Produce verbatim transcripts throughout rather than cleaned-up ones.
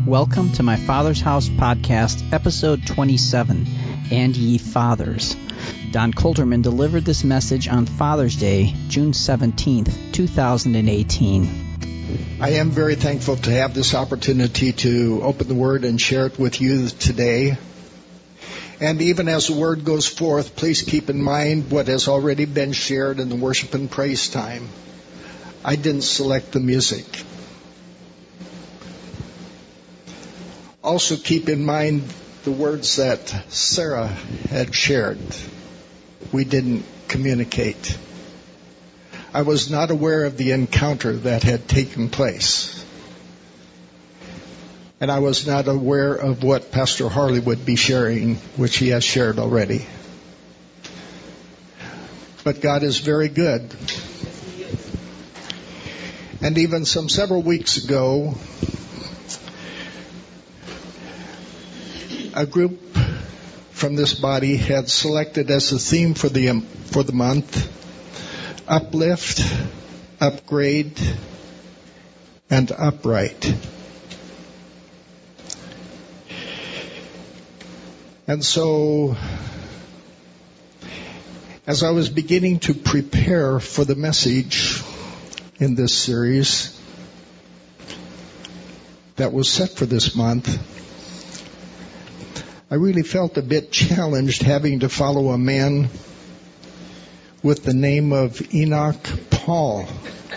Welcome to my Father's House podcast, episode twenty-seven, And Ye Fathers. Don Colterman delivered this message on Father's Day, June seventeenth, two thousand eighteen. I am very thankful to have this opportunity to open the Word and share it with you today. And even as the Word goes forth, please keep in mind what has already been shared in the worship and praise time. I didn't select the music. Also keep in mind the words that Sarah had shared. We didn't communicate. I was not aware of the encounter that had taken place. And I was not aware of what Pastor Harley would be sharing, which he has shared already. But God is very good. And even some several weeks ago, a group from this body had selected as the theme for the for the month, uplift, upgrade, and upright. And so, as I was beginning to prepare for the message in this series that was set for this month, I really felt a bit challenged having to follow a man with the name of Enoch Paul.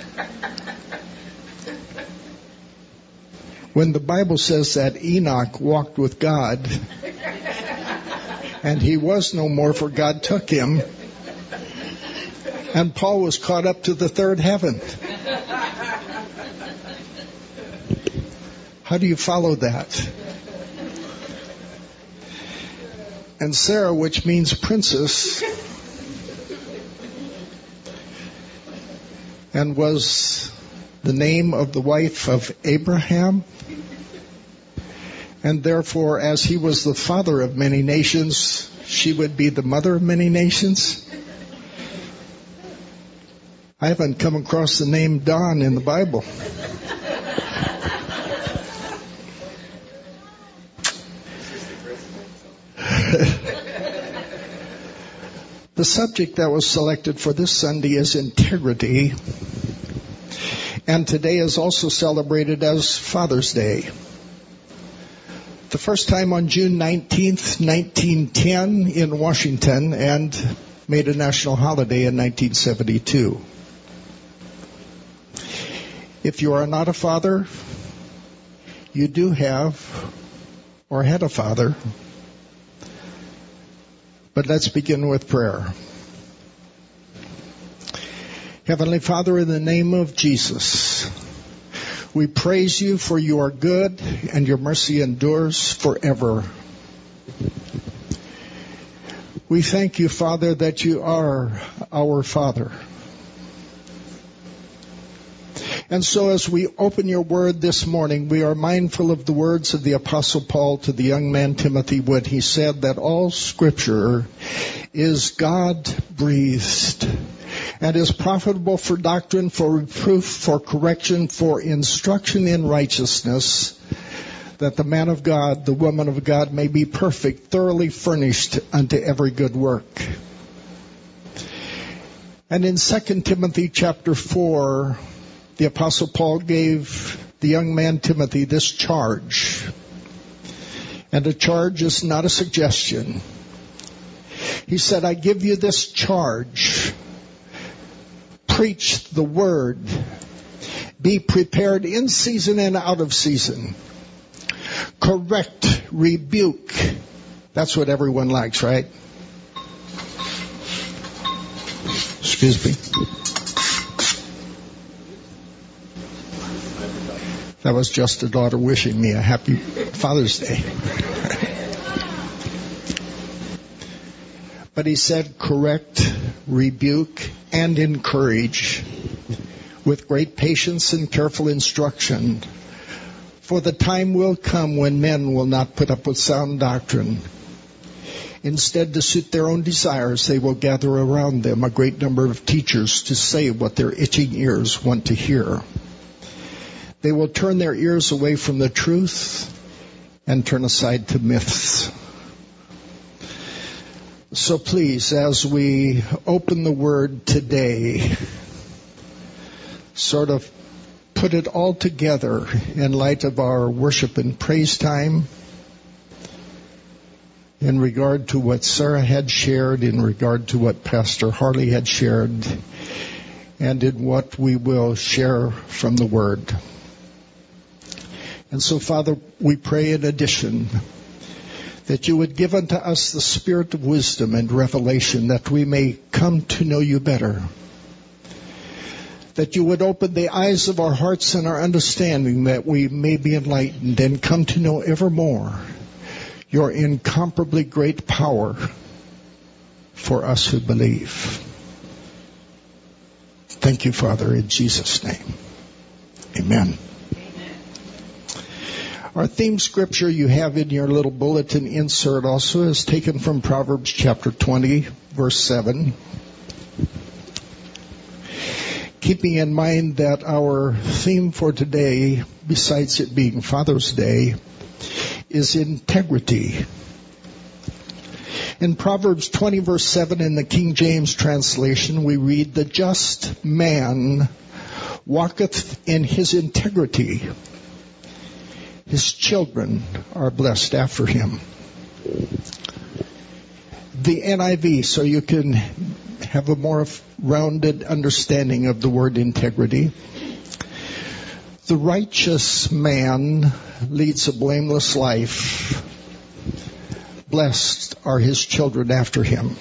When the Bible says that Enoch walked with God, and he was no more, for God took him, and Paul was caught up to the third heaven. How do you follow that? And Sarah, which means princess, and was the name of the wife of Abraham. And therefore, as he was the father of many nations, she would be the mother of many nations. I haven't come across the name Don in the Bible. The subject that was selected for this Sunday is integrity, and today is also celebrated as Father's Day. The first time on June nineteenth, nineteen ten in Washington, and made a national holiday in nineteen seventy-two. If you are not a father, you do have or had a father. But let's begin with prayer. Heavenly Father, in the name of Jesus, we praise you for you are good and your mercy endures forever. We thank you, Father, that you are our Father. And so as we open your word this morning, we are mindful of the words of the Apostle Paul to the young man Timothy when he said that all Scripture is God-breathed and is profitable for doctrine, for reproof, for correction, for instruction in righteousness, that the man of God, the woman of God may be perfect, thoroughly furnished unto every good work. And in Second Timothy chapter four, the Apostle Paul gave the young man Timothy this charge. And a charge is not a suggestion. He said, I give you this charge. Preach the word. Be prepared in season and out of season. Correct, rebuke. That's what everyone likes, right? Excuse me. That was just a daughter wishing me a happy Father's Day. But he said, correct, rebuke, and encourage with great patience and careful instruction. For the time will come when men will not put up with sound doctrine. Instead, to suit their own desires, they will gather around them a great number of teachers to say what their itching ears want to hear. They will turn their ears away from the truth and turn aside to myths. So please, as we open the Word today, sort of put it all together in light of our worship and praise time, in regard to what Sarah had shared, in regard to what Pastor Harley had shared, and in what we will share from the Word. And so, Father, we pray in addition that you would give unto us the spirit of wisdom and revelation, that we may come to know you better. That you would open the eyes of our hearts and our understanding, that we may be enlightened and come to know ever more your incomparably great power for us who believe. Thank you, Father, in Jesus' name. Amen. Our theme scripture you have in your little bulletin insert also is taken from Proverbs chapter twenty, verse seven. Keeping in mind that our theme for today, besides it being Father's Day, is integrity. In Proverbs twenty, verse seven, in the King James translation, we read, "The just man walketh in his integrity. His children are blessed after him." The N I V, so you can have a more rounded understanding of the word integrity. "The righteous man leads a blameless life. Blessed are his children after him."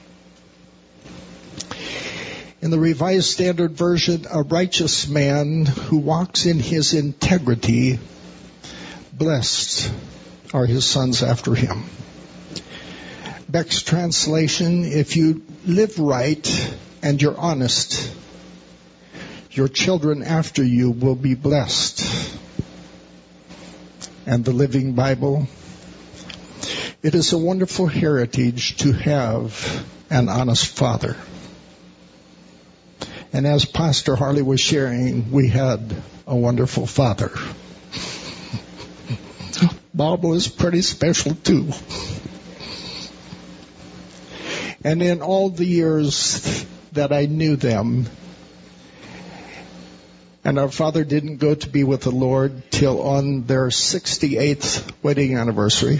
In the Revised Standard Version, "A righteous man who walks in his integrity, blessed are his sons after him." Beck's translation, "If you live right and you're honest, your children after you will be blessed." And the Living Bible, "It is a wonderful heritage to have an honest father." And as Pastor Harley was sharing, we had a wonderful father. Bob was pretty special too. And in all the years that I knew them, and our father didn't go to be with the Lord till on their sixty-eighth wedding anniversary,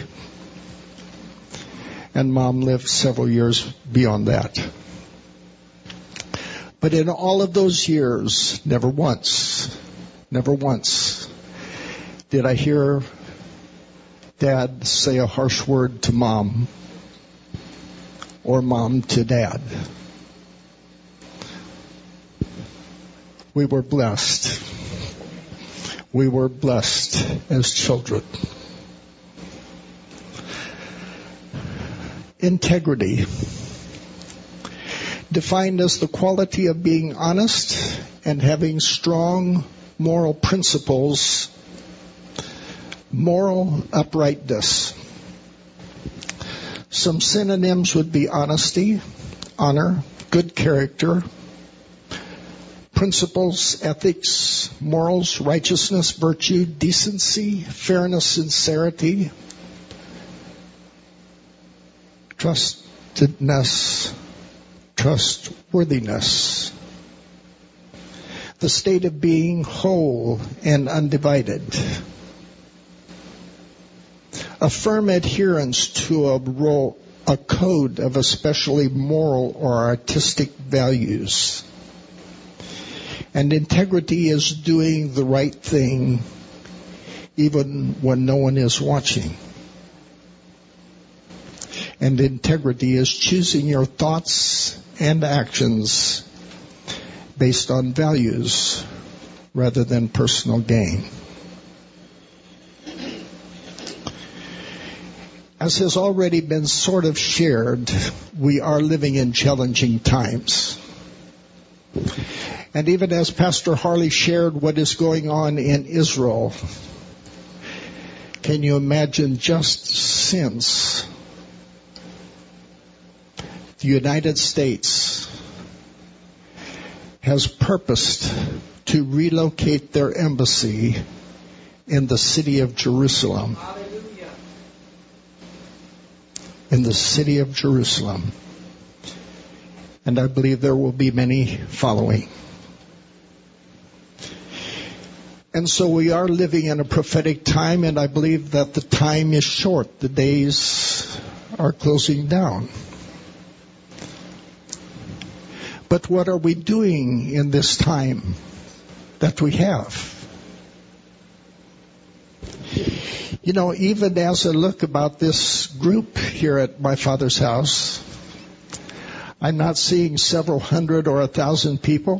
and Mom lived several years beyond that. But in all of those years, never once, never once did I hear Dad say a harsh word to Mom, or Mom to Dad. We were blessed. We were blessed as children. Integrity, defined as the quality of being honest and having strong moral principles. Moral uprightness. Some synonyms would be honesty, honor, good character, principles, ethics, morals, righteousness, virtue, decency, fairness, sincerity, trustedness, trustworthiness. The state of being whole and undivided. A firm adherence to a role, a code of especially moral or artistic values. And integrity is doing the right thing even when no one is watching. And integrity is choosing your thoughts and actions based on values rather than personal gain. As has already been sort of shared, we are living in challenging times. And even as Pastor Harley shared what is going on in Israel, can you imagine just since the United States has purposed to relocate their embassy in the city of Jerusalem. Hallelujah. in the city of Jerusalem. And I believe there will be many following. And so we are living in a prophetic time, and I believe that the time is short. The days are closing down. But what are we doing in this time that we have? You know, even as I look about this group here at my father's house, I'm not seeing several hundred or a thousand people,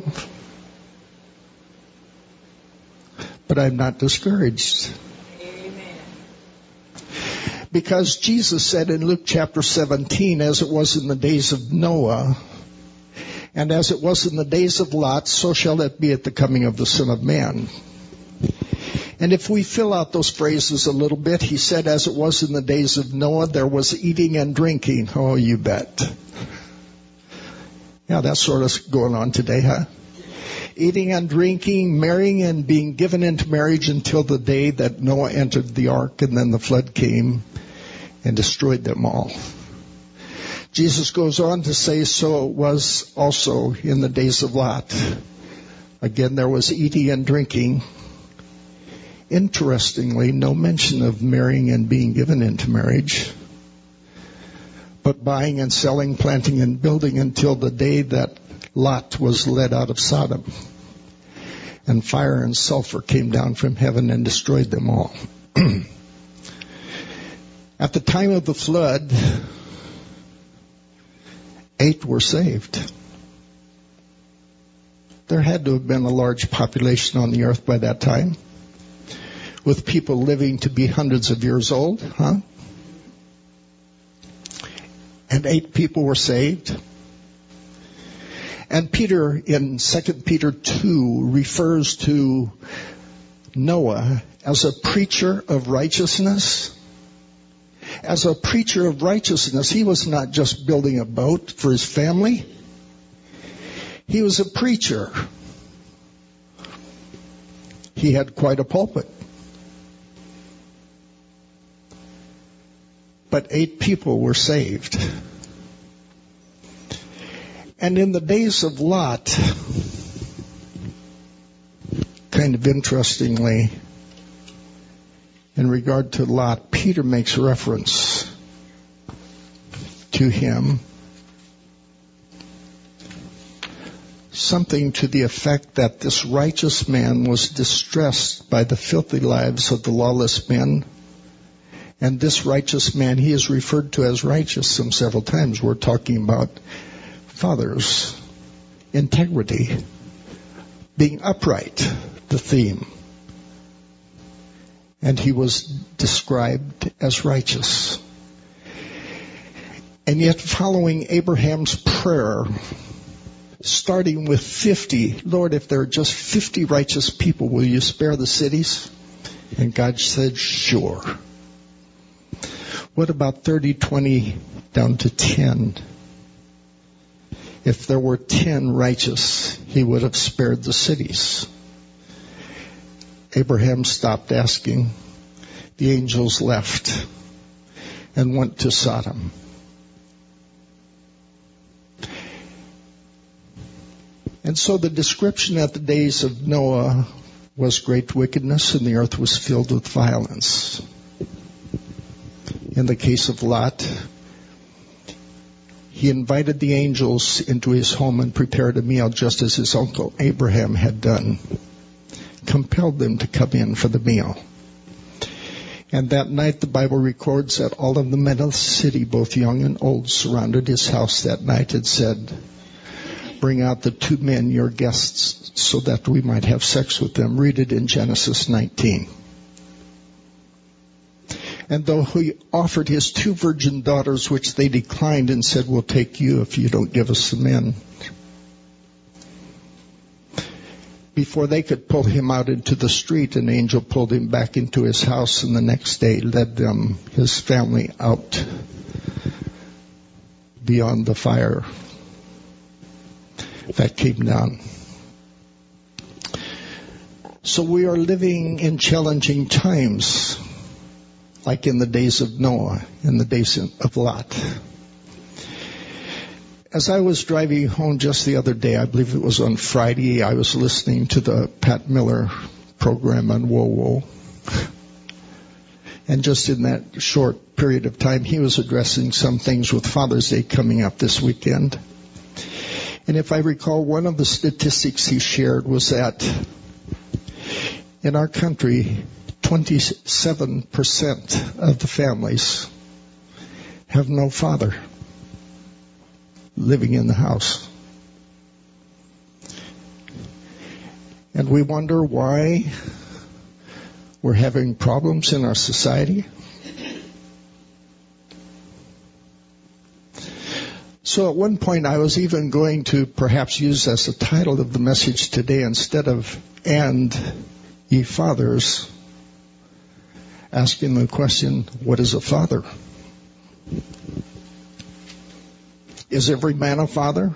but I'm not discouraged. Amen. Because Jesus said in Luke chapter seventeen, as it was in the days of Noah, and as it was in the days of Lot, so shall it be at the coming of the Son of Man. And if we fill out those phrases a little bit, he said, as it was in the days of Noah, there was eating and drinking. Oh, you bet. Yeah, that's sort of going on today, huh? Eating and drinking, marrying and being given into marriage until the day that Noah entered the ark, and then the flood came and destroyed them all. Jesus goes on to say, so it was also in the days of Lot. Again, there was eating and drinking. Interestingly, no mention of marrying and being given into marriage, but buying and selling, planting and building until the day that Lot was led out of Sodom. And fire and sulfur came down from heaven and destroyed them all. At the time of the flood, eight were saved. There had to have been a large population on the earth by that time, with people living to be hundreds of years old, huh? And eight people were saved. And Peter, in Second Peter two, refers to Noah as a preacher of righteousness. As a preacher of righteousness, he was not just building a boat for his family. He was a preacher. He had quite a pulpit. But eight people were saved. And in the days of Lot, kind of interestingly, in regard to Lot, Peter makes reference to him. Something to the effect that this righteous man was distressed by the filthy lives of the lawless men. And this righteous man, he is referred to as righteous some several times. We're talking about fathers, integrity, being upright, the theme. And he was described as righteous. And yet following Abraham's prayer, starting with fifty, Lord, if there are just fifty righteous people, will you spare the cities? And God said, sure. What about thirty, twenty, down to ten? If there were ten righteous, he would have spared the cities. Abraham stopped asking. The angels left and went to Sodom. And so the description at the days of Noah was great wickedness, and the earth was filled with violence. In the case of Lot, he invited the angels into his home and prepared a meal just as his uncle Abraham had done, compelled them to come in for the meal. And that night the Bible records that all of the men of the city, both young and old, surrounded his house that night and said, bring out the two men, your guests, so that we might have sex with them. Read it in Genesis nineteen. And though he offered his two virgin daughters, which they declined and said, we'll take you if you don't give us the men. Before they could pull him out into the street, an angel pulled him back into his house, and the next day led them, his family, out beyond the fire that came down. So we are living in challenging times. like in the days of Noah, in the days of Lot. As I was driving home just the other day, I believe it was on Friday, I was listening to the Pat Miller program on Whoa Whoa. And just in that short period of time, he was addressing some things with Father's Day coming up this weekend. And if I recall, one of the statistics he shared was that in our country, twenty-seven percent of the families have no father living in the house. And we wonder why we're having problems in our society. So at one point I was even going to perhaps use as the title of the message today, instead of "And ye fathers," asking the question, what is a father? Is every man a father?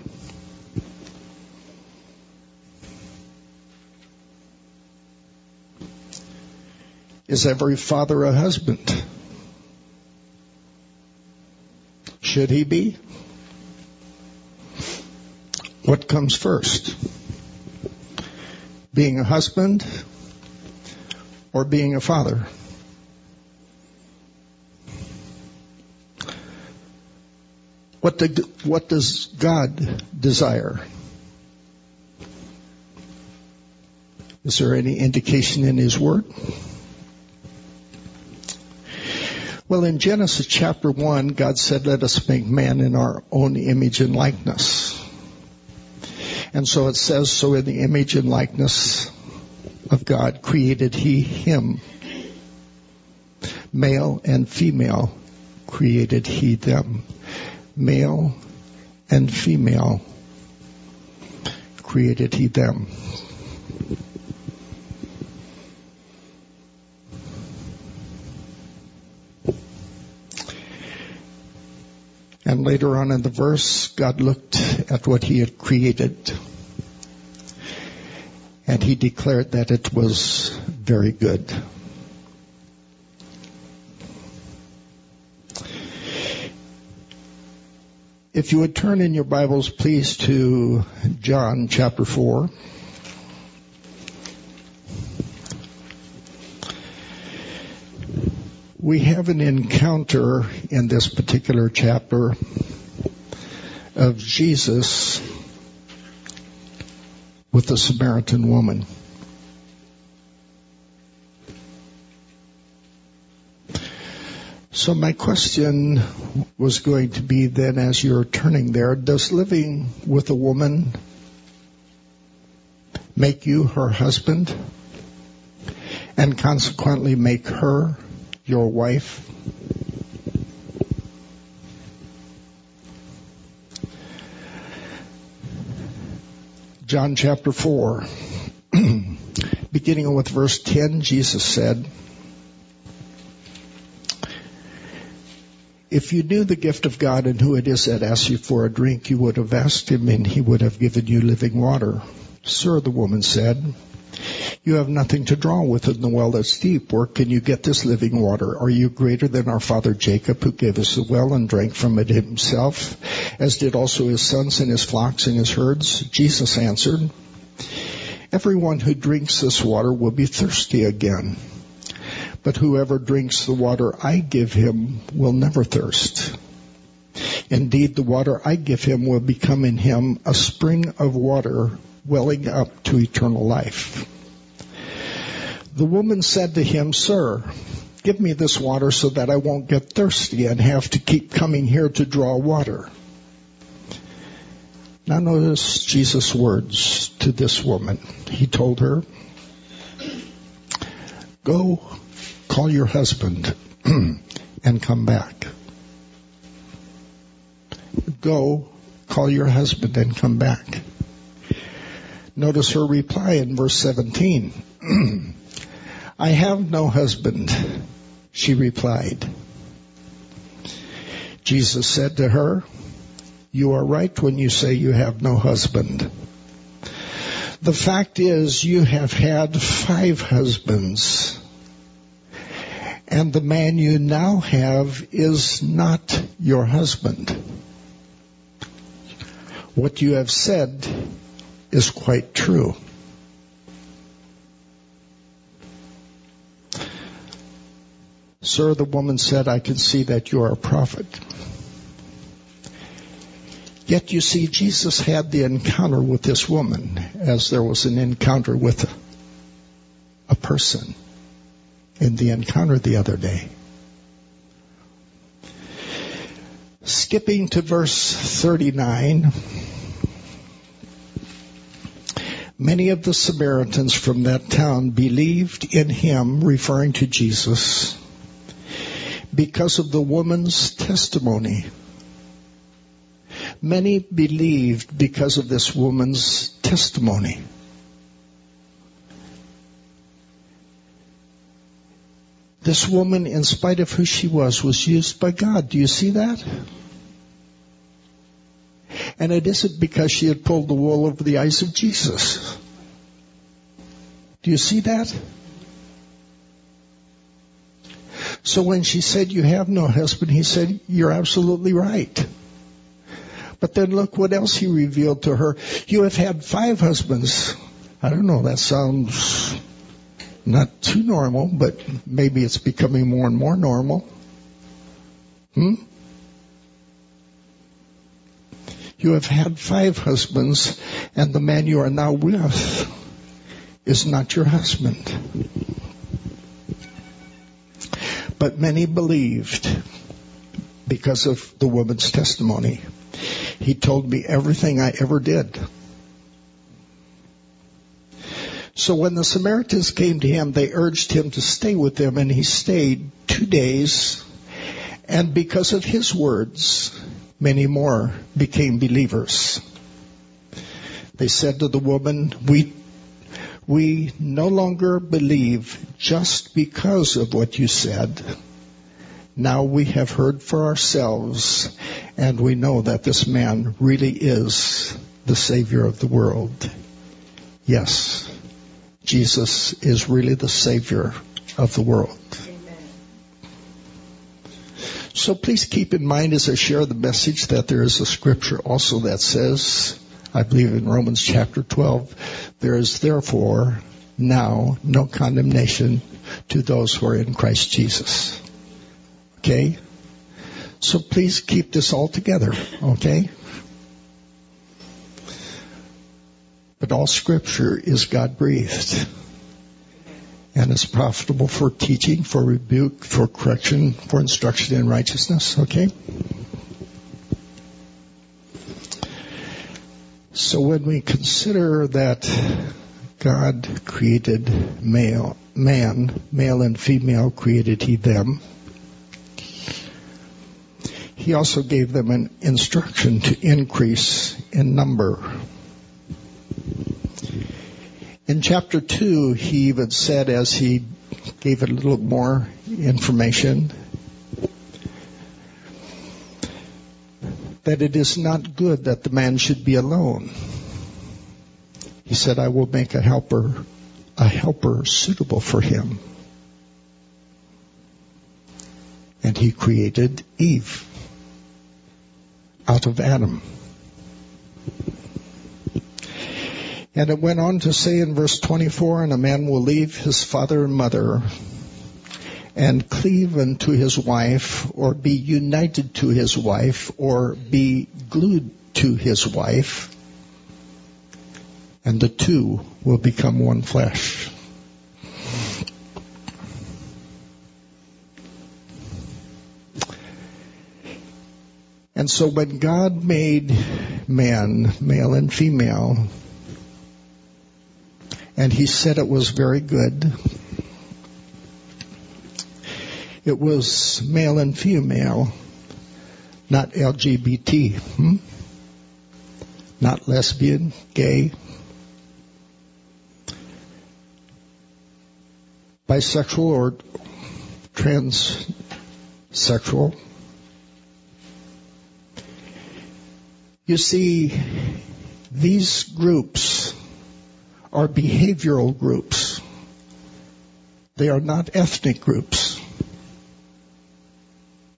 Is every father a husband? Should he be? What comes first? Being a husband or being a father? What, do, what does God desire? Is there any indication in His Word? Well, in Genesis chapter one, God said, let us make man in our own image and likeness. And so it says, so in the image and likeness of God created He him. Male and female created He them. Male and female created He them. And later on in the verse, God looked at what He had created, and He declared that it was very good. If you would turn in your Bibles, please, to John chapter four. We have an encounter in this particular chapter of Jesus with the Samaritan woman. So my question was going to be then, as you're turning there, does living with a woman make you her husband and consequently make her your wife? John chapter four, beginning with verse ten, Jesus said, if you knew the gift of God and who it is that asks you for a drink, you would have asked Him and He would have given you living water. Sir, the woman said, you have nothing to draw with, and the well is deep. Where can you get this living water? Are you greater than our father Jacob, who gave us the well and drank from it himself, as did also his sons and his flocks and his herds? Jesus answered, everyone who drinks this water will be thirsty again. But whoever drinks the water I give him will never thirst. Indeed, the water I give him will become in him a spring of water welling up to eternal life. The woman said to him, Sir, give me this water so that I won't get thirsty and have to keep coming here to draw water. Now notice Jesus' words to this woman. He told her, go call your husband and come back. Go call your husband and come back. Notice her reply in verse seventeen. I have no husband, she replied. Jesus said to her, you are right when you say you have no husband. The fact is, you have had five husbands, and the man you now have is not your husband. What you have said is quite true. Sir, the woman said, I can see that you are a prophet. Yet you see, Jesus had the encounter with this woman as there was an encounter with a, a person in the encounter the other day. Skipping to verse thirty-nine, many of the Samaritans from that town believed in him, referring to Jesus, because of the woman's testimony. Many believed because of this woman's testimony. This woman, in spite of who she was, was used by God. Do you see that? And it isn't because she had pulled the wool over the eyes of Jesus. Do you see that? So when she said, you have no husband, he said, you're absolutely right. But then look what else he revealed to her. You have had five husbands. I don't know, that sounds not too normal, but maybe it's becoming more and more normal. Hmm? You have had five husbands, and the man you are now with is not your husband. But many believed because of the woman's testimony. He told me everything I ever did. So when the Samaritans came to him, they urged him to stay with them, and he stayed two days. And because of his words, many more became believers. They said to the woman, we, we no longer believe just because of what you said. Now we have heard for ourselves, and we know that this man really is the Savior of the world. Yes, Jesus is really the Savior of the world. Amen. So please keep in mind as I share the message that there is a scripture also that says, I believe in Romans chapter twelve, there is therefore now no condemnation to those who are in Christ Jesus. Okay? So please keep this all together, okay? But all Scripture is God-breathed. And is profitable for teaching, for rebuke, for correction, for instruction in righteousness, okay? So when we consider that God created male, man, male and female created he them, he also gave them an instruction to increase in number. In chapter two, he even said, as he gave it a little more information, that it is not good that the man should be alone. He said, I will make a helper, a helper suitable for him. And he created Eve out of Adam. And it went on to say in verse twenty-four, and a man will leave his father and mother and cleave unto his wife, or be united to his wife, or be glued to his wife, and the two will become one flesh. And so when God made man, male and female, and he said it was very good, it was male and female, not L G B T, hmm? Not lesbian, gay, bisexual or transsexual. You see, these groups are behavioral groups. They are not ethnic groups.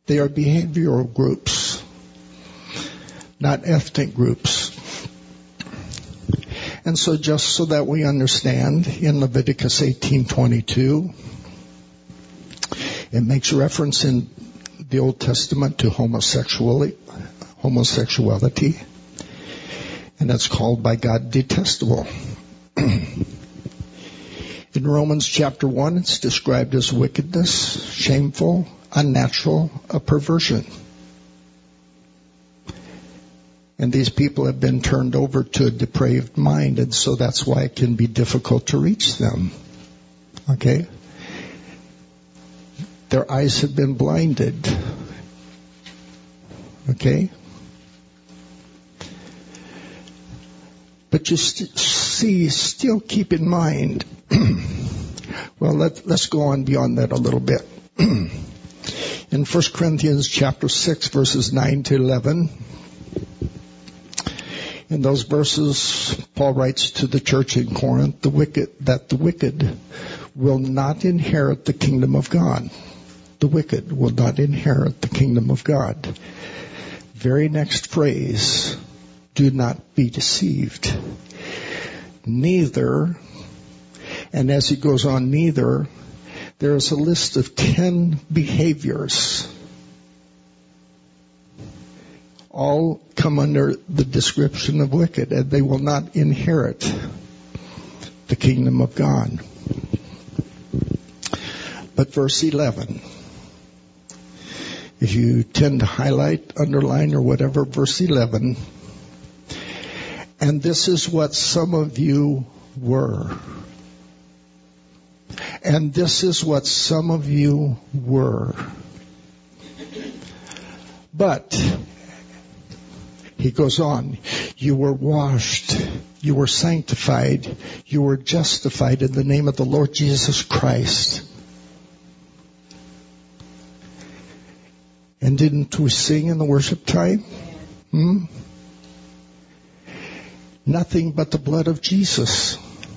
They are behavioral groups, not ethnic groups. And so just so that we understand, in Leviticus eighteen twenty-two, it makes reference in the Old Testament to homosexuality, homosexuality, and it's called by God detestable. In Romans chapter one, it's described as wickedness, shameful, unnatural, a perversion. And these people have been turned over to a depraved mind, and so that's why it can be difficult to reach them. Okay? Their eyes have been blinded. Okay? But you st- see, still keep in mind, well, let, let's go on beyond that a little bit. In First Corinthians chapter six, verses nine to eleven, in those verses, Paul writes to the church in Corinth, the wicked, that the wicked will not inherit the kingdom of God. The wicked will not inherit the kingdom of God. Very next phrase, do not be deceived. Neither, and as he goes on, neither, there is a list of ten behaviors. All come under the description of wicked, and they will not inherit the kingdom of God. But verse eleven, if you tend to highlight, underline, or whatever, verse eleven, and this is what some of you were. And this is what some of you were. But he goes on, you were washed, you were sanctified, you were justified in the name of the Lord Jesus Christ. And didn't we sing in the worship time? Hmm? Nothing but the blood of Jesus.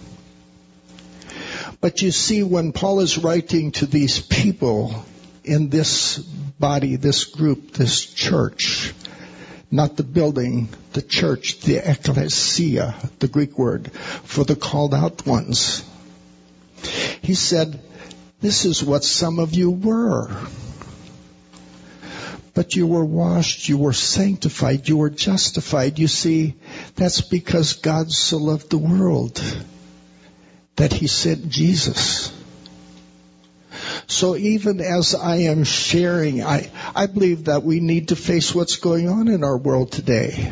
But you see, when Paul is writing to these people in this body, this group, this church, not the building, the church, the ecclesia, the Greek word, for the called out ones. He said, this is what some of you were. But you were washed, you were sanctified, you were justified. You see, that's because God so loved the world that he sent Jesus. So even as I am sharing, I, I believe that we need to face what's going on in our world today.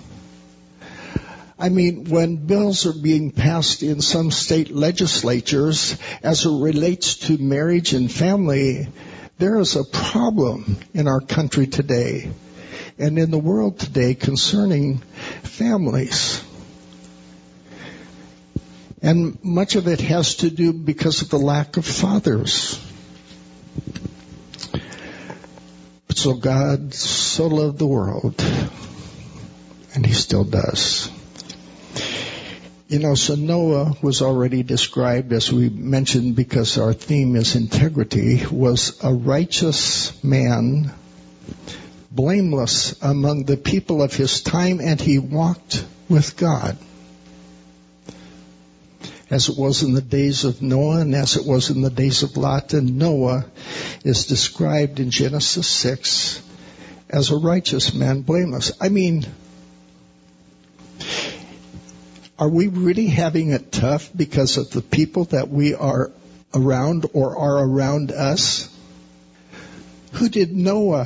I mean, when bills are being passed in some state legislatures as it relates to marriage and family, there is a problem in our country today and in the world today concerning families. And much of it has to do because of the lack of fathers. So God so loved the world, and he still does. You know, so Noah was already described, as we mentioned, because our theme is integrity, was a righteous man, blameless among the people of his time, and he walked with God. As it was in the days of Noah and as it was in the days of Lot. And Noah is described in Genesis six as a righteous man, blameless. I mean, are we really having it tough because of the people that we are around or are around us? Who did Noah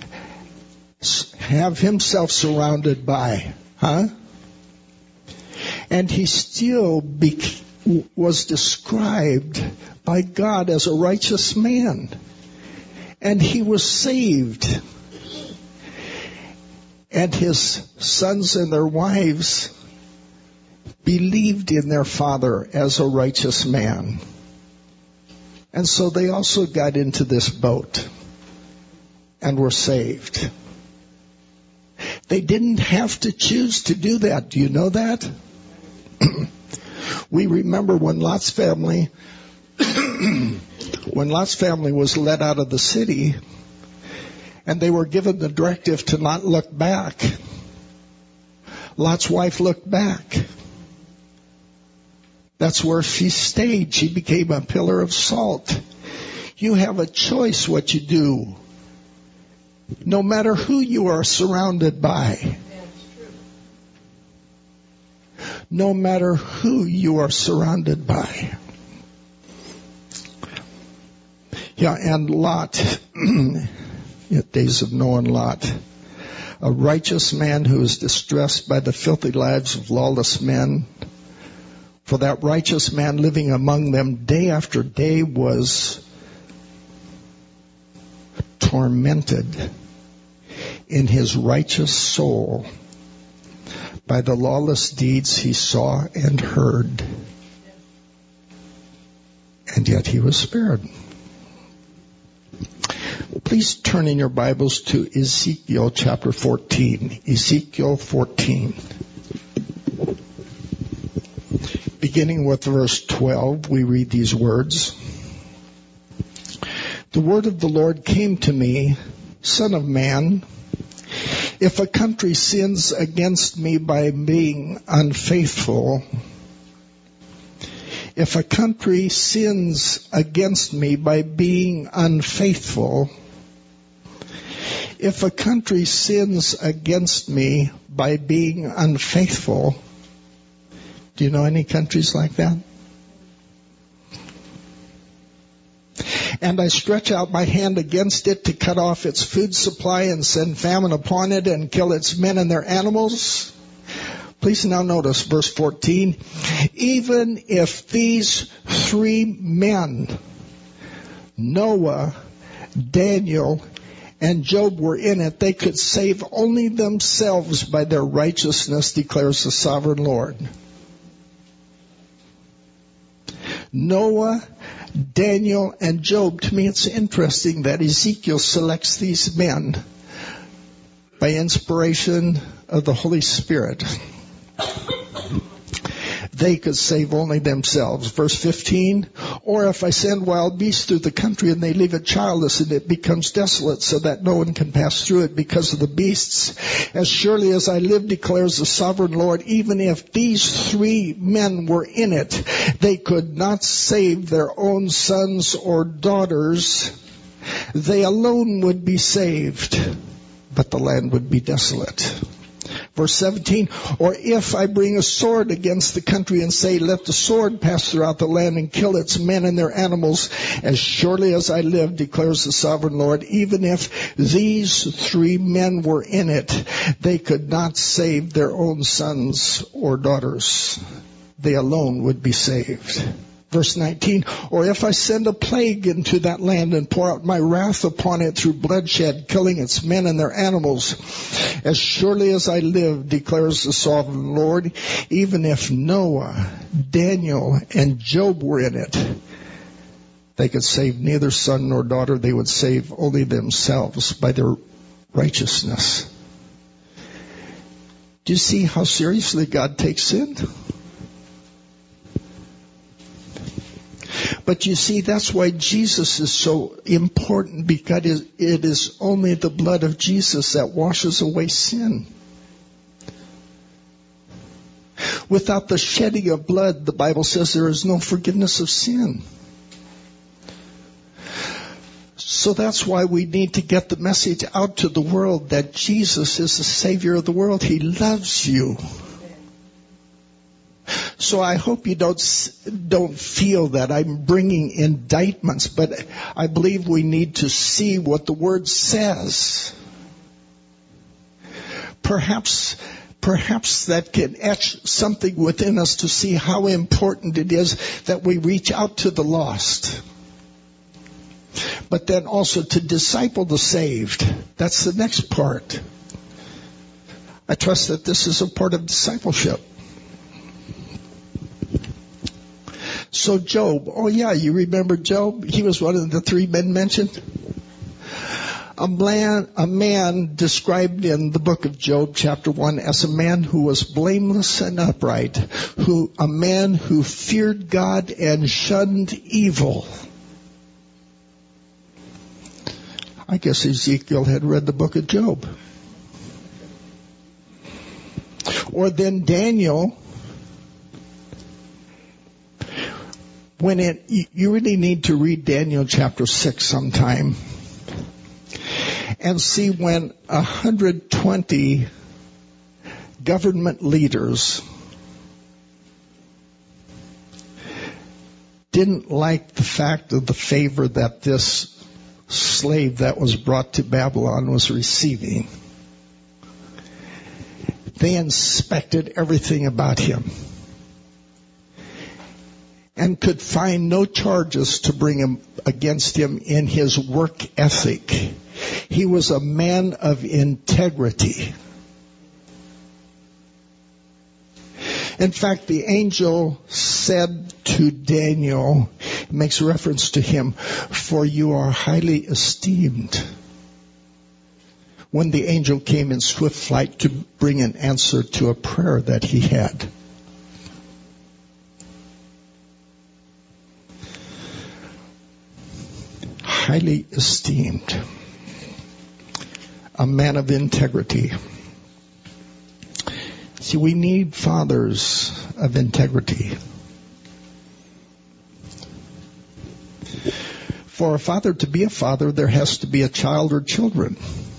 have himself surrounded by? Huh? And he still became was described by God as a righteous man. And he was saved. And his sons and their wives believed in their father as a righteous man. And so they also got into this boat and were saved. They didn't have to choose to do that. Do you know that? We remember when Lot's family, when Lot's family was led out of the city, And they were given the directive to not look back. Lot's wife looked back. That's where she stayed. She became a pillar of salt. You have a choice what you do. No matter who you are surrounded by. No matter who you are surrounded by. Yeah, and Lot, days of Noah and Lot, a righteous man who is distressed by the filthy lives of lawless men. For that righteous man living among them day after day was tormented in his righteous soul by the lawless deeds he saw and heard. And yet he was spared. Please turn in your Bibles to Ezekiel chapter fourteen. Ezekiel fourteen. Beginning with verse twelve, we read these words. The word of the Lord came to me, Son of man, if a country sins against me by being unfaithful, if a country sins against me by being unfaithful, if a country sins against me by being unfaithful, do you know any countries like that? And I stretch out my hand against it to cut off its food supply and send famine upon it and kill its men and their animals. Please now notice verse fourteen. Even if these three men, Noah, Daniel, and Job were in it, they could save only themselves by their righteousness, declares the sovereign Lord. Noah, Daniel, and Job. To me, it's interesting that Ezekiel selects these men by inspiration of the Holy Spirit. They could save only themselves. Verse fifteen, or if I send wild beasts through the country and they leave it childless and it becomes desolate so that no one can pass through it because of the beasts, as surely as I live, declares the sovereign Lord, even if these three men were in it, they could not save their own sons or daughters. They alone would be saved, but the land would be desolate. Verse seventeen, or if I bring a sword against the country and say, let the sword pass throughout the land and kill its men and their animals, as surely as I live, declares the sovereign Lord, even if these three men were in it, they could not save their own sons or daughters. They alone would be saved. Verse nineteen, or if I send a plague into that land and pour out my wrath upon it through bloodshed, killing its men and their animals, as surely as I live, declares the sovereign Lord, even if Noah, Daniel, and Job were in it, they could save neither son nor daughter. They would save only themselves by their righteousness. Do you see how seriously God takes sin? But you see, that's why Jesus is so important, because it is only the blood of Jesus that washes away sin. Without the shedding of blood, the Bible says there is no forgiveness of sin. So that's why we need to get the message out to the world that Jesus is the Savior of the world. He loves you. So I hope you don't don't feel that I'm bringing indictments, but I believe we need to see what the Word says. Perhaps, perhaps that can etch something within us to see how important it is that we reach out to the lost. But then also to disciple the saved. That's the next part. I trust that this is a part of discipleship. So Job, oh yeah, you remember Job? He was one of the three men mentioned. A man, a man described in the book of Job, chapter one, as a man who was blameless and upright, who a man who feared God and shunned evil. I guess Ezekiel had read the book of Job. Or then Daniel, when it, you really need to read Daniel chapter six sometime and see when one hundred twenty government leaders didn't like the fact of the favor that this slave that was brought to Babylon was receiving. They inspected everything about him and could find no charges to bring him against him in his work ethic. He was a man of integrity. In fact, the angel said to Daniel, it makes reference to him, for you are highly esteemed. When the angel came in swift flight to bring an answer to a prayer that he had. Highly esteemed. A man of integrity. See, we need fathers of integrity. For a father to be a father, there has to be a child or children.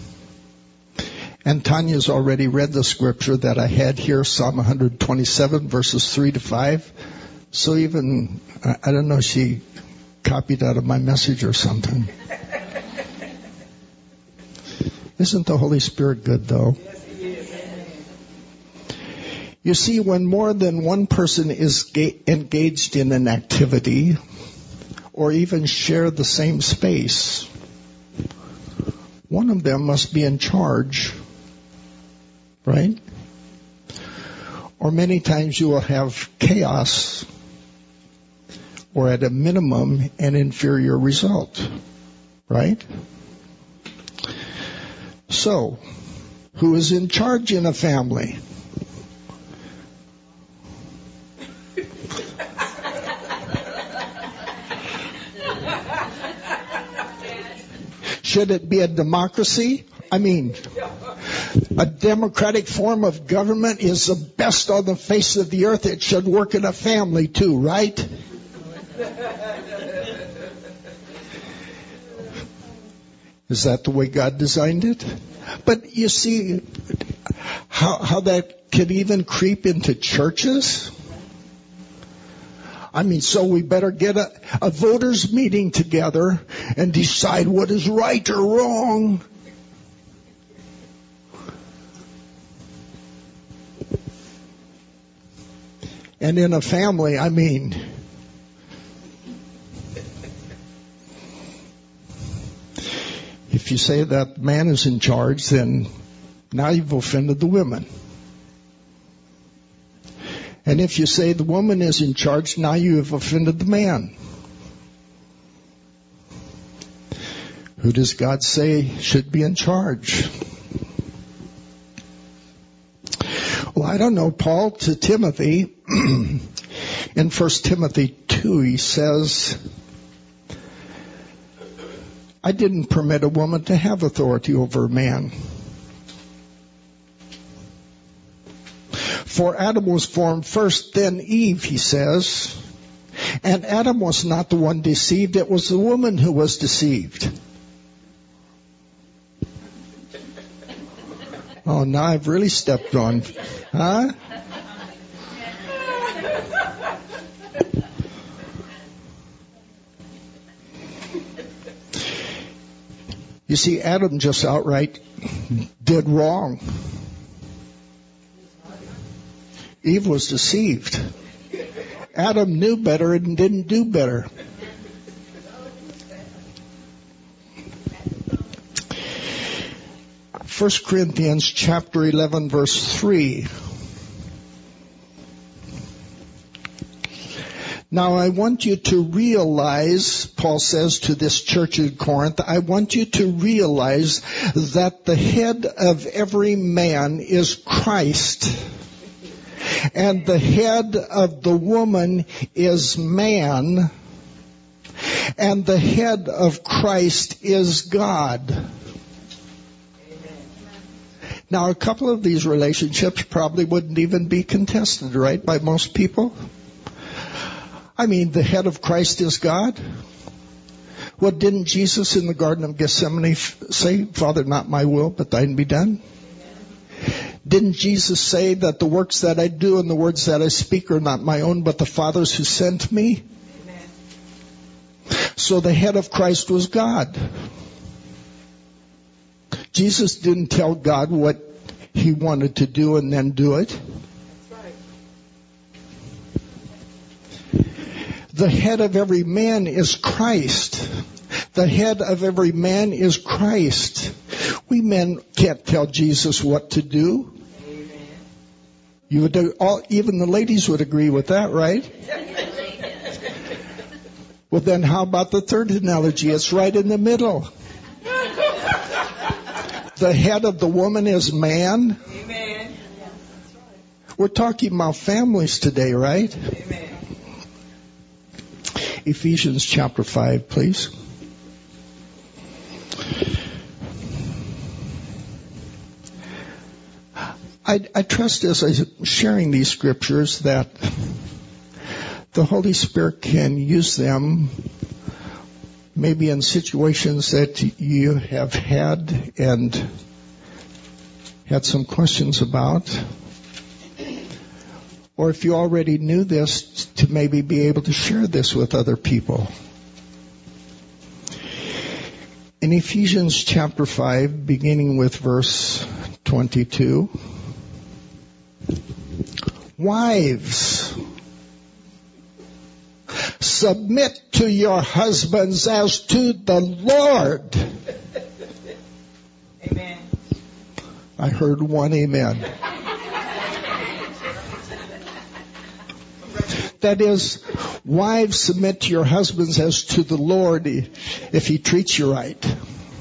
And Tanya's already read the scripture that I had here, Psalm one twenty-seven, verses three to five. So even, I don't know, she copied out of my message or something. Isn't the Holy Spirit good, though? You see, when more than one person is ga- engaged in an activity or even share the same space, one of them must be in charge, right? Or many times you will have chaos or at a minimum an inferior result, right? So, who is in charge in a family? Should it be a democracy? I mean, a democratic form of government is the best on the face of the earth. It should work in a family too, right? Is that the way God designed it? But you see how, how that could even creep into churches? I mean, so we better get a, a voters meeting together and decide what is right or wrong. And in a family, I mean, if you say that man is in charge, then now you've offended the women. And if you say the woman is in charge, now you have offended the man. Who does God say should be in charge? Well, I don't know. Paul to Timothy, in First Timothy two, he says, I didn't permit a woman to have authority over a man. For Adam was formed first, then Eve, he says. And Adam was not the one deceived, it was the woman who was deceived. Oh, now I've really stepped on. Huh? You see, Adam just outright did wrong. Eve was deceived. Adam knew better and didn't do better. First Corinthians chapter eleven, verse three. Now I want you to realize, Paul says to this church in Corinth, I want you to realize that the head of every man is Christ. And the head of the woman is man. And the head of Christ is God. Now, a couple of these relationships probably wouldn't even be contested, right, by most people? I mean, the head of Christ is God. Well, didn't Jesus in the Garden of Gethsemane say, Father, not my will, but thine be done? Didn't Jesus say that the works that I do and the words that I speak are not my own, but the Father's who sent me? Amen. So the head of Christ was God. Jesus didn't tell God what he wanted to do and then do it. That's right. The head of every man is Christ. The head of every man is Christ. We men can't tell Jesus what to do. Amen. You would all, even the ladies would agree with that, right? Well, then how about the third analogy? It's right in the middle. The head of the woman is man. Amen. We're talking about families today, right? Amen. Ephesians chapter five, please. I, I trust as I'm sharing these scriptures that the Holy Spirit can use them maybe in situations that you have had and had some questions about. Or if you already knew this, to maybe be able to share this with other people. In Ephesians chapter five, beginning with verse twenty-two, wives, submit to your husbands as to the Lord. Amen. I heard one amen. That is, wives, submit to your husbands as to the Lord if he treats you right.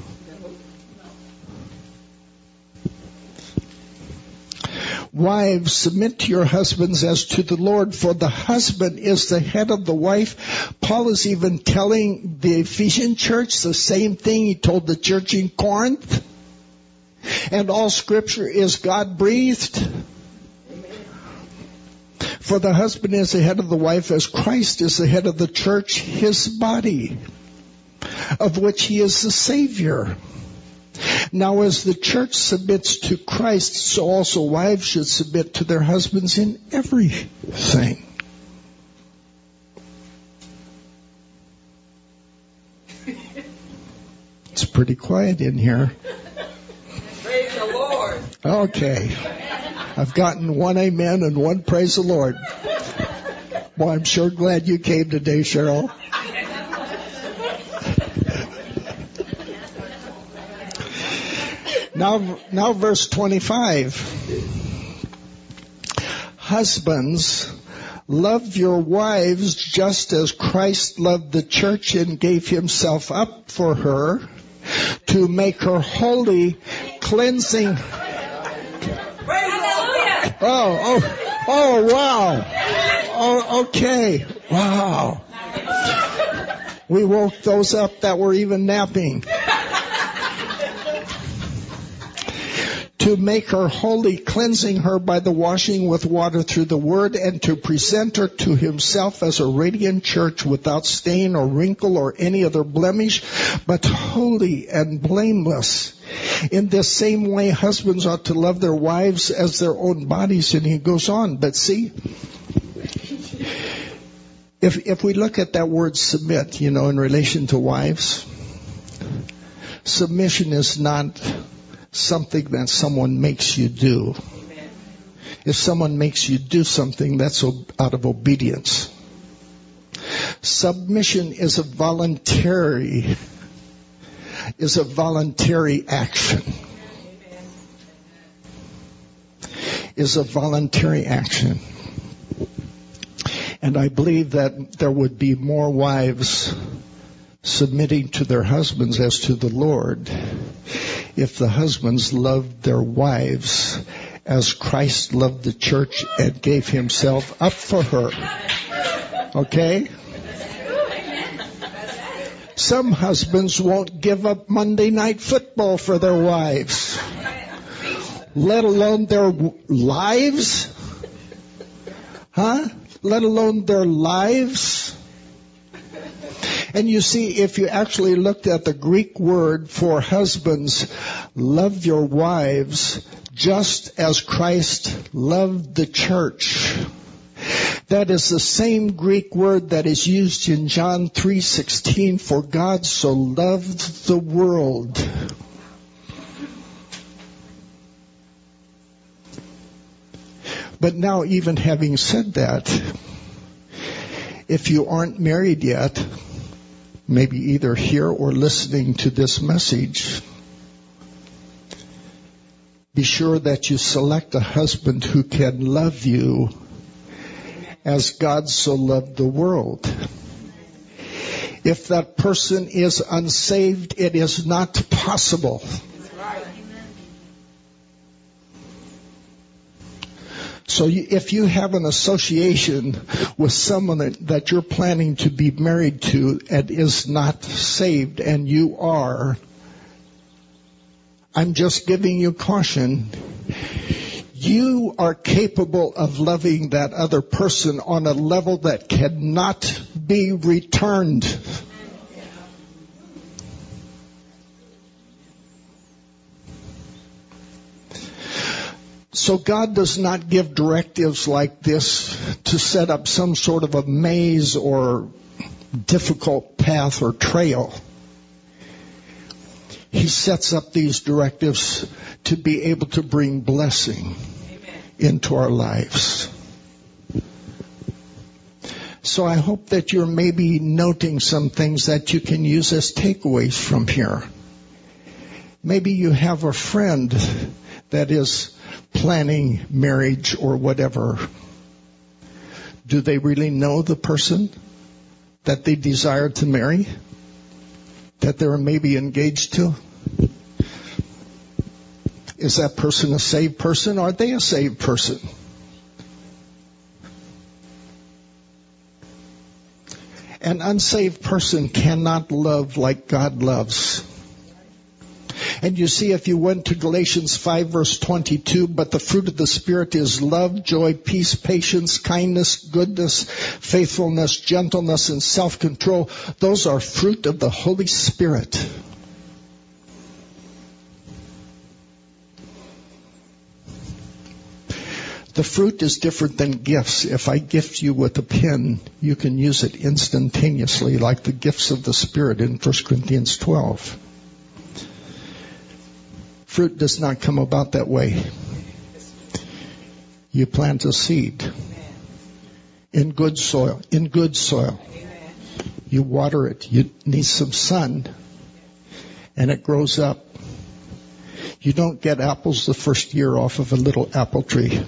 Wives, submit to your husbands as to the Lord, for the husband is the head of the wife. Paul is even telling the Ephesian church the same thing he told the church in Corinth. And all scripture is God-breathed. For the husband is the head of the wife, as Christ is the head of the church, his body, of which he is the Savior. Now, as the church submits to Christ, so also wives should submit to their husbands in everything. It's pretty quiet in here. Praise the Lord. Okay. I've gotten one amen and one praise the Lord. Well, I'm sure glad you came today, Cheryl. Now, now verse twenty-five. Husbands, love your wives just as Christ loved the church and gave himself up for her to make her holy, cleansing. Oh, oh, oh, wow. Oh, okay. Wow. We woke those up that were even napping. To make her holy, cleansing her by the washing with water through the word, and to present her to himself as a radiant church without stain or wrinkle or any other blemish, but holy and blameless. In this same way, husbands ought to love their wives as their own bodies. And he goes on. But see, if if we look at that word submit, you know, in relation to wives, submission is not something that someone makes you do. If someone makes you do something, that's out of obedience. Submission is a voluntary is a voluntary action. Is a voluntary action. And I believe that there would be more wives submitting to their husbands as to the Lord if the husbands loved their wives as Christ loved the church and gave himself up for her. Okay? Some husbands won't give up Monday night football for their wives, let alone their lives. Huh? Let alone their lives. And you see, if you actually looked at the Greek word for husbands, love your wives just as Christ loved the church. That is the same Greek word that is used in John three sixteen, for God so loved the world. But now, even having said that, if you aren't married yet, maybe either here or listening to this message, be sure that you select a husband who can love you as God so loved the world. If that person is unsaved, it is not possible. So if you have an association with someone that, that you're planning to be married to and is not saved, and you are, I'm just giving you caution. You are capable of loving that other person on a level that cannot be returned. So God does not give directives like this to set up some sort of a maze or difficult path or trail. He sets up these directives to be able to bring blessing into our lives. So I hope that you're maybe noting some things that you can use as takeaways from here. Maybe you have a friend that is planning marriage or whatever. Do they really know the person that they desire to marry? That they're maybe engaged to? Is that person a saved person? Are they a saved person? An unsaved person cannot love like God loves. And you see, if you went to Galatians five, verse twenty-two, but the fruit of the Spirit is love, joy, peace, patience, kindness, goodness, faithfulness, gentleness, and self-control. Those are fruit of the Holy Spirit. The fruit is different than gifts. If I gift you with a pen, you can use it instantaneously, like the gifts of the Spirit in First Corinthians twelve. Fruit does not come about that way. You plant a seed in good soil, in good soil. You water it. You need some sun, and it grows up. You don't get apples the first year off of a little apple tree.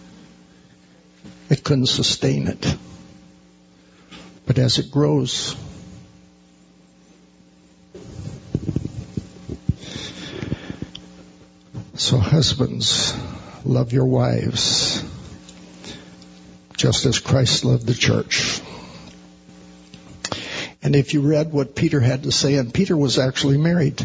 It couldn't sustain it. But as it grows, so husbands, love your wives just as Christ loved the church. And if you read what Peter had to say, and Peter was actually married.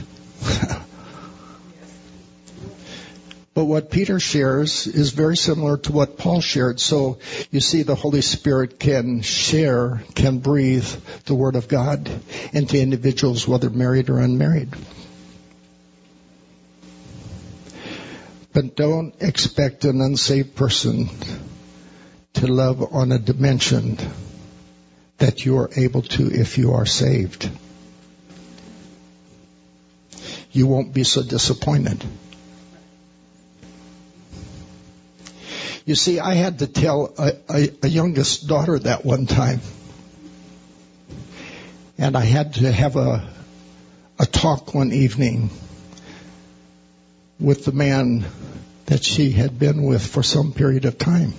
But what Peter shares is very similar to what Paul shared. So you see, the Holy Spirit can share, can breathe the Word of God into individuals, whether married or unmarried. But don't expect an unsaved person to love on a dimension that you are able to if you are saved. You won't be so disappointed. You see, I had to tell a, a, a youngest daughter that one time. And I had to have a, a talk one evening with the man that she had been with for some period of time.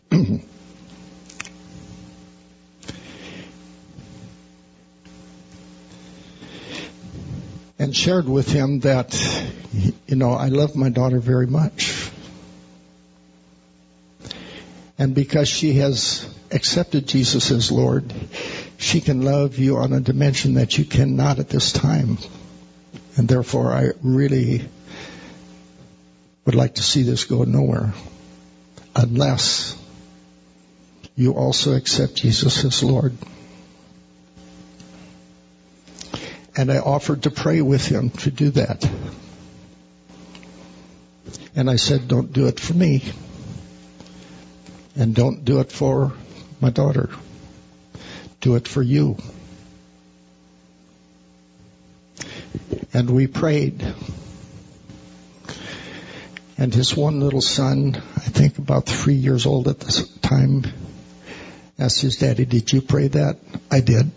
And shared with him that, you know, I love my daughter very much. And because she has accepted Jesus as Lord, she can love you on a dimension that you cannot at this time. And therefore, I really would like to see this go nowhere unless you also accept Jesus as Lord. And I offered to pray with him to do that. And I said, don't do it for me. And don't do it for my daughter. Do it for you. And we prayed. And his one little son, I think about three years old at this time, asked his daddy, did you pray that? I did.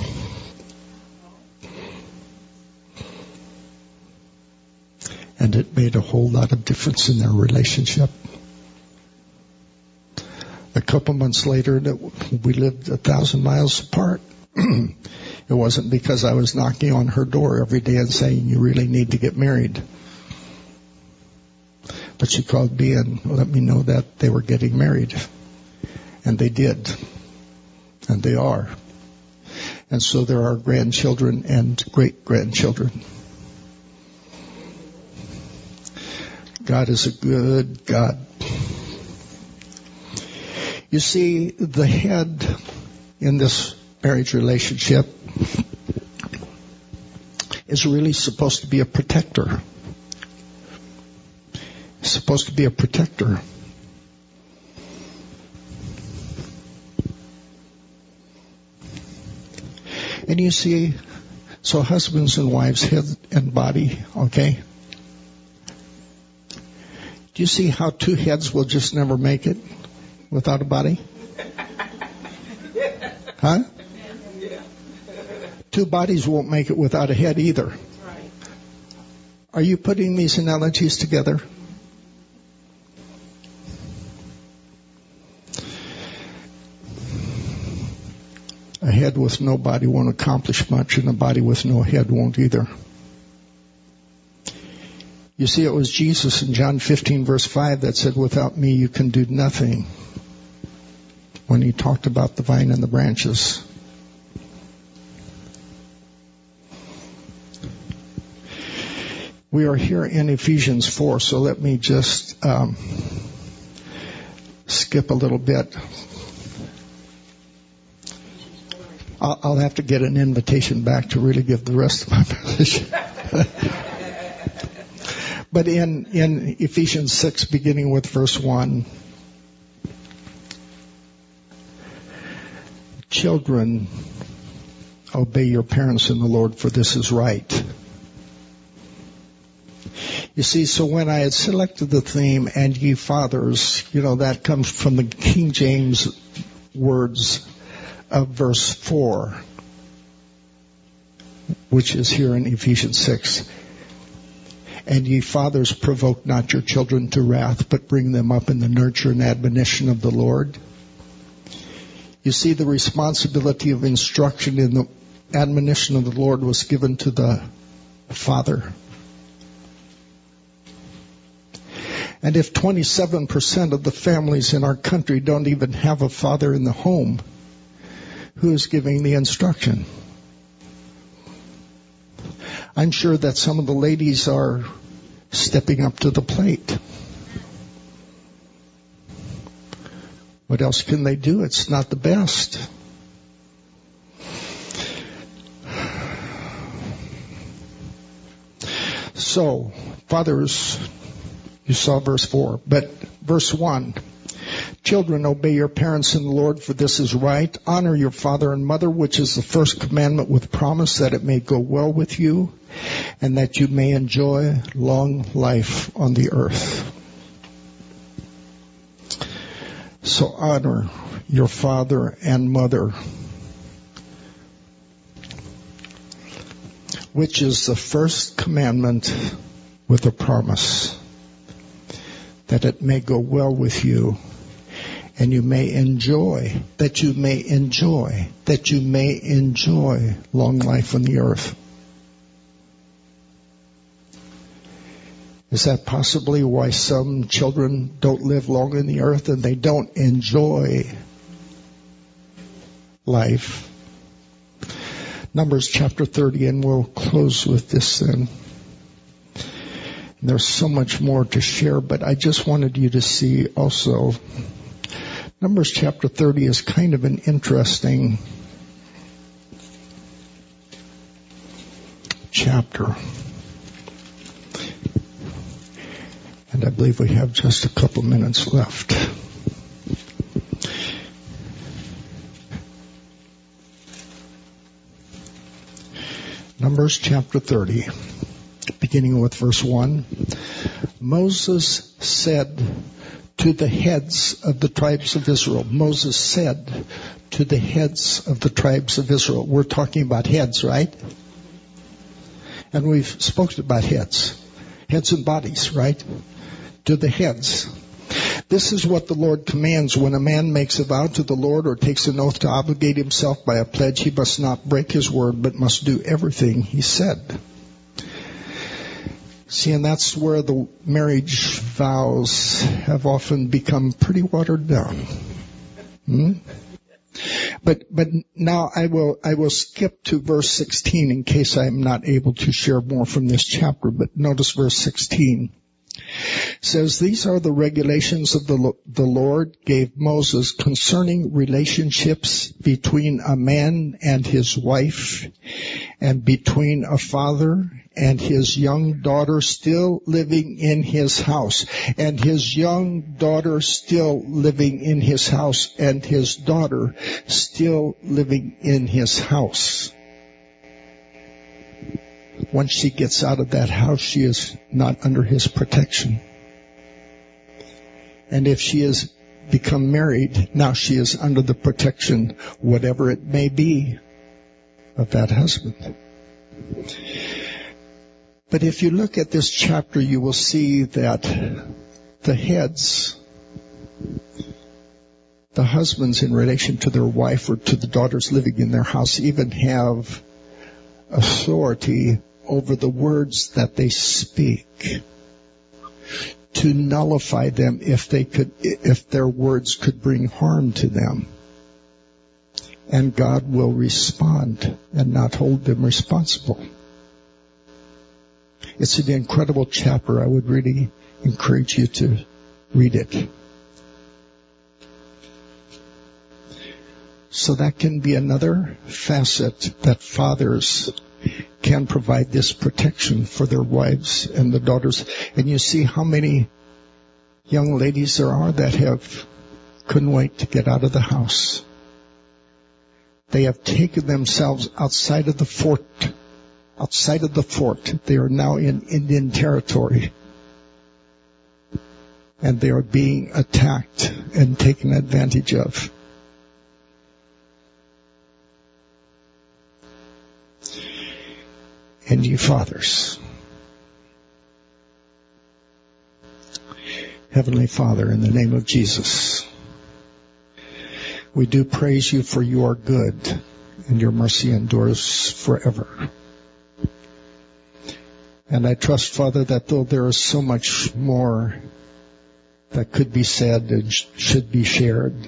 And it made a whole lot of difference in their relationship. A couple months later, we lived a thousand miles apart. It wasn't because I was knocking on her door every day and saying, you really need to get married. But she called me and let me know that they were getting married. And they did. And they are. And so there are grandchildren and great-grandchildren. God is a good God. You see, the head in this marriage relationship is really supposed to be a protector. It's supposed to be a protector. And you see, so husbands and wives, head and body, okay? Do you see how two heads will just never make it without a body? Huh? Two bodies won't make it without a head either. Are you putting these analogies together? A head with no body won't accomplish much, and a body with no head won't either. You see, it was Jesus in John fifteen, verse five, that said, without me you can do nothing, when he talked about the vine and the branches. We are here in Ephesians four, so let me just um, skip a little bit. I'll, I'll have to get an invitation back to really give the rest of my message. But in, in Ephesians six, beginning with verse one, children, obey your parents in the Lord, for this is right. You see, so when I had selected the theme, and ye fathers, you know, that comes from the King James words of verse four, which is here in Ephesians six. And ye fathers, provoke not your children to wrath, but bring them up in the nurture and admonition of the Lord. You see, the responsibility of instruction in the admonition of the Lord was given to the father. And if twenty-seven percent of the families in our country don't even have a father in the home, who is giving the instruction? I'm sure that some of the ladies are stepping up to the plate. What else can they do? It's not the best. So, fathers, you saw verse four, but verse one. Children, obey your parents in the Lord, for this is right. Honor your father and mother, which is the first commandment with promise, that it may go well with you, and that you may enjoy long life on the earth. So honor your father and mother, which is the first commandment with a promise, that it may go well with you, and you may enjoy, that you may enjoy, that you may enjoy long life on the earth. Is that possibly why some children don't live long in the earth and they don't enjoy life? Numbers chapter thirty, and we'll close with this then. There's so much more to share, but I just wanted you to see also, Numbers chapter thirty is kind of an interesting chapter. And I believe we have just a couple minutes left. Numbers chapter thirty, beginning with verse one. Moses said to the heads of the tribes of Israel. Moses said to the heads of the tribes of Israel. We're talking about heads, right? And we've spoken about heads. Heads and bodies, right? To the heads. This is what the Lord commands. When a man makes a vow to the Lord or takes an oath to obligate himself by a pledge, he must not break his word, but must do everything he said. See, and that's where the marriage vows have often become pretty watered down. Hmm? But but now I will I will skip to verse sixteen in case I'm not able to share more from this chapter. But notice verse sixteen. It says, these are the regulations of the, the Lord gave Moses concerning relationships between a man and his wife, and between a father and his young daughter still living in his house, and his young daughter still living in his house, and his daughter still living in his house. Once she gets out of that house, she is not under his protection. And if she has become married, now she is under the protection, whatever it may be, of that husband. But if you look at this chapter, you will see that the heads, the husbands in relation to their wife or to the daughters living in their house, even have authority over the words that they speak, to nullify them if they could, if their words could bring harm to them. And God will respond and not hold them responsible. It's an incredible chapter. I would really encourage you to read it. So that can be another facet that fathers can provide this protection for their wives and the daughters. And you see how many young ladies there are that have couldn't wait to get out of the house. They have taken themselves outside of the fort. Outside of the fort. They are now in Indian territory. And they are being attacked and taken advantage of. And you fathers, Heavenly Father, in the name of Jesus, we do praise you for you are good and your mercy endures forever. And I trust, Father, that though there is so much more that could be said and sh- should be shared,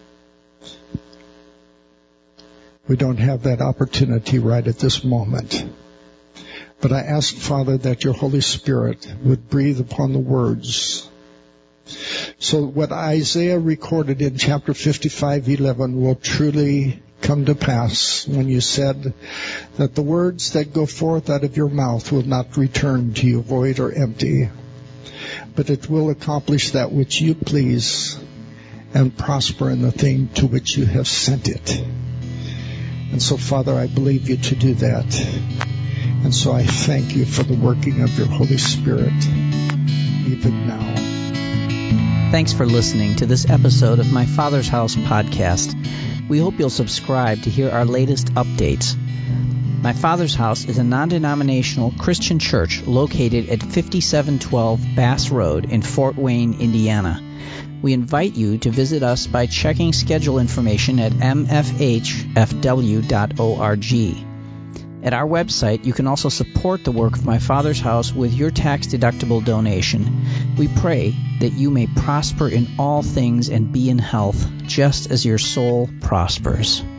we don't have that opportunity right at this moment. But I ask, Father, that your Holy Spirit would breathe upon the words. So what Isaiah recorded in chapter fifty-five eleven will truly come to pass when you said that the words that go forth out of your mouth will not return to you void or empty, but it will accomplish that which you please and prosper in the thing to which you have sent it. And so, Father, I believe you to do that. And so I thank you for the working of your Holy Spirit, even now. Thanks for listening to this episode of My Father's House podcast. We hope you'll subscribe to hear our latest updates. My Father's House is a non-denominational Christian church located at fifty-seven twelve Bass Road in Fort Wayne, Indiana. We invite you to visit us by checking schedule information at m f h f w dot org. At our website, you can also support the work of My Father's House with your tax-deductible donation. We pray that you may prosper in all things and be in health, just as your soul prospers.